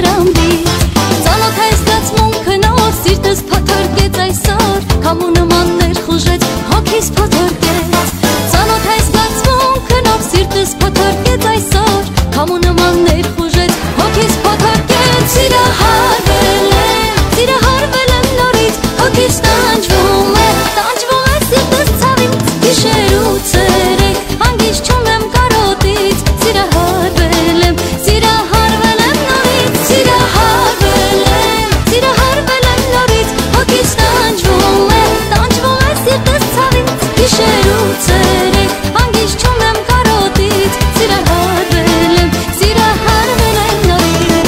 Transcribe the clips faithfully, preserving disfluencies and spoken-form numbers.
սրամբից Ծանոթ այս զգացմունքը նոր սիրտս փաթորկեց այսօր Քամու նման ներխուժեց հոգիս փաթորկեց Ծանոթ այս զգացմունքը նոր սիրտս փաթորկեց այսօր Քամու նման ներխուժեց հոգիս փաթորկեց Սիրահարվել եմ, սիրահարվել եմ նորից Հոգիս տանջվում է, տանջվում է սիրտս ցավից Գիշեր ու ցերեկ հանգիստ չում եմ կարոտից Սիրահարվել եմ, սիրահարվել եմ նորից Սիրահարվել եմ, սիրահարվել եմ նորից Հոգիս տանջվում է, տանջվում է սիրտս ցավից Գիշեր ու ցերեկ հանգիստ չում եմ կարոտից Սիրահարվել եմ, սիրահարվել եմ նորից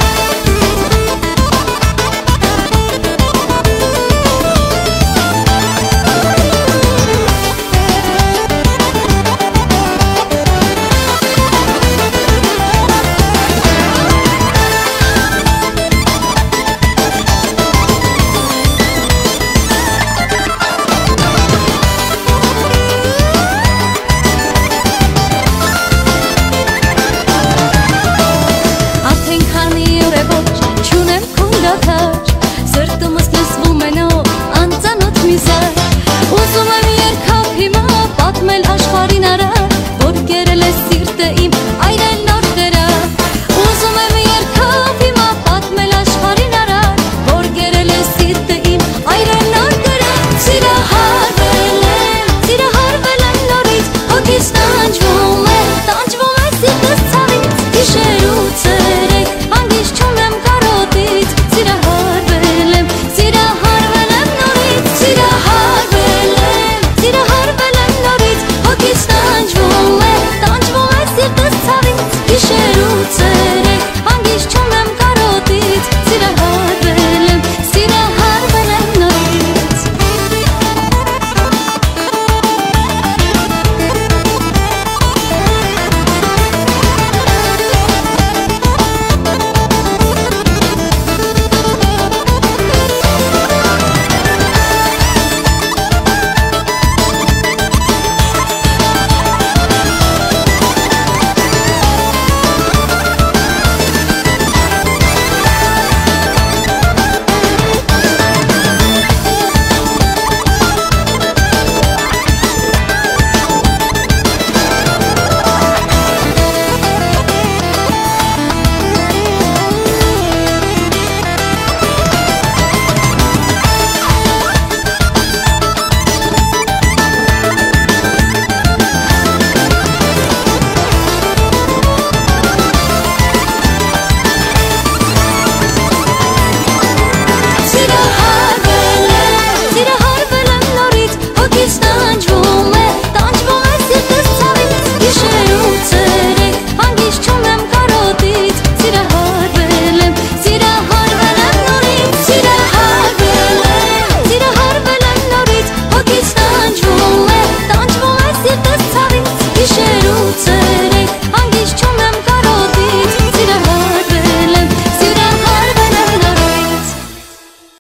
Սրտումս լսվում է նոր անծանոթ մի զար Ուզում եմ երկավ հիմա պատմել աշխարհին արավ Որ կերել է սիրտը իմ այրել նոր դրավ Ուզում եմ երկավ հիմա պատմել աշխարհին արավ Որ կերել է սիրտը իմ այրել նոր դրավ Սիրահարվել եմ, սիրահարվել եմ նորից Հոգիս տանջվում է, տանջվում է սիրտս ցավից Գիշեր ու ցերեկ հանգիստ չում եմ կարոտից Սիրահարվել եմ, սիրահարվել եմ նորից Սիրահարվել եմ, սիրահարվել եմ նորից Հոգիս տանջվում է, տանջվում է սիրտս ցավից Գիշեր ու ցերեկ հանգիստ չում եմ կարոտից Սիրահարվել եմ, սիրահարվել եմ նորից Գիշեր ու ցերեկ